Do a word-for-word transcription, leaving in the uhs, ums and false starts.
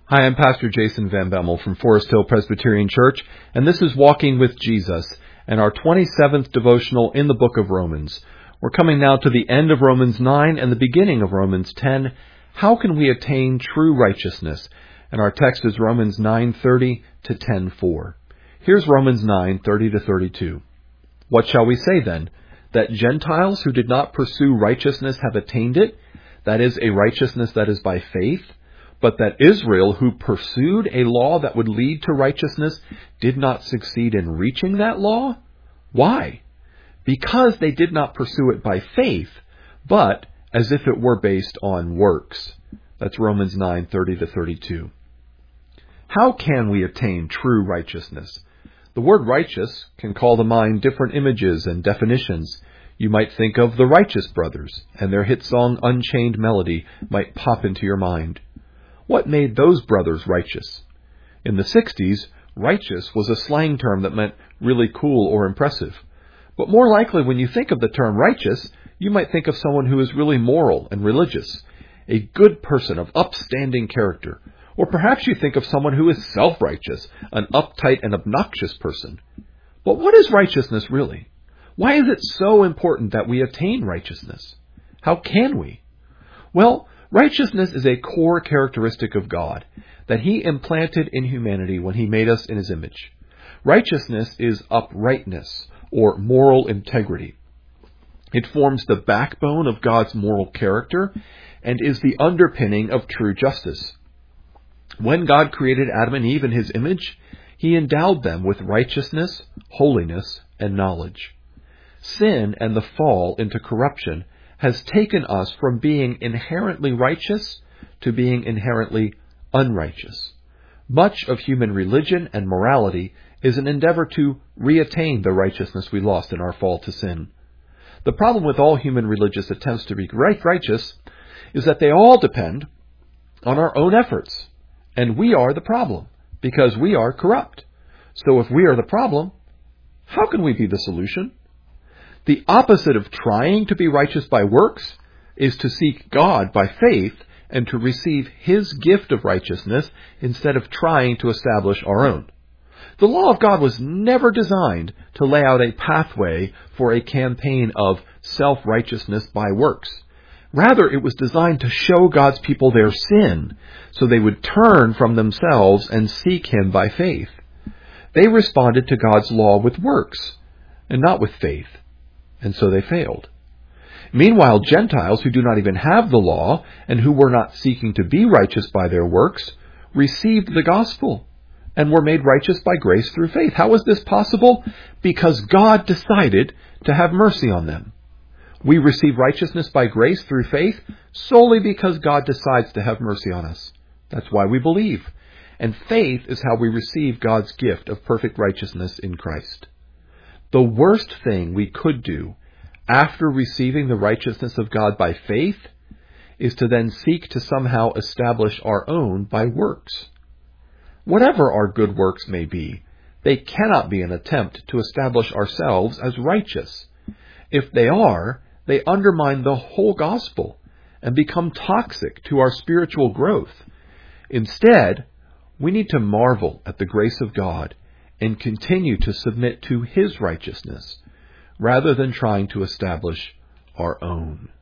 Hi, I'm Pastor Jason Van Bemmel from Forest Hill Presbyterian Church, and this is Walking with Jesus and our twenty-seventh devotional in the book of Romans. We're coming now to the end of Romans nine and the beginning of Romans ten. How can we attain true righteousness? And our text is Romans nine thirty to ten four. Here's Romans nine thirty to thirty-two. What shall we say then? That Gentiles who did not pursue righteousness have attained it? That is, a righteousness that is by faith? But that Israel, who pursued a law that would lead to righteousness, did not succeed in reaching that law? Why? Because they did not pursue it by faith, but as if it were based on works. That's Romans nine thirty to thirty-two. How can we attain true righteousness? The word righteous can call to mind different images and definitions. You might think of the Righteous Brothers, and their hit song Unchained Melody might pop into your mind. What made those brothers righteous? In the sixties, righteous was a slang term that meant really cool or impressive. But more likely, when you think of the term righteous, you might think of someone who is really moral and religious, a good person of upstanding character. Or perhaps you think of someone who is self-righteous, an uptight and obnoxious person. But what is righteousness really? Why is it so important that we attain righteousness? How can we? Well, righteousness is a core characteristic of God that He implanted in humanity when He made us in His image. Righteousness is uprightness or moral integrity. It forms the backbone of God's moral character and is the underpinning of true justice. When God created Adam and Eve in His image, He endowed them with righteousness, holiness, and knowledge. Sin and the fall into corruption has taken us from being inherently righteous to being inherently unrighteous. Much of human religion and morality is an endeavor to reattain the righteousness we lost in our fall to sin. The problem with all human religious attempts to be right righteous is that they all depend on our own efforts, and we are the problem because we are corrupt. So if we are the problem, how can we be the solution? The opposite of trying to be righteous by works is to seek God by faith and to receive His gift of righteousness instead of trying to establish our own. The law of God was never designed to lay out a pathway for a campaign of self-righteousness by works. Rather, it was designed to show God's people their sin so they would turn from themselves and seek Him by faith. They responded to God's law with works and not with faith. And so they failed. Meanwhile, Gentiles who do not even have the law and who were not seeking to be righteous by their works received the gospel and were made righteous by grace through faith. How is this possible? Because God decided to have mercy on them. We receive righteousness by grace through faith solely because God decides to have mercy on us. That's why we believe. And faith is how we receive God's gift of perfect righteousness in Christ. The worst thing we could do after receiving the righteousness of God by faith is to then seek to somehow establish our own by works. Whatever our good works may be, they cannot be an attempt to establish ourselves as righteous. If they are, they undermine the whole gospel and become toxic to our spiritual growth. Instead, we need to marvel at the grace of God and continue to submit to His righteousness, rather than trying to establish our own.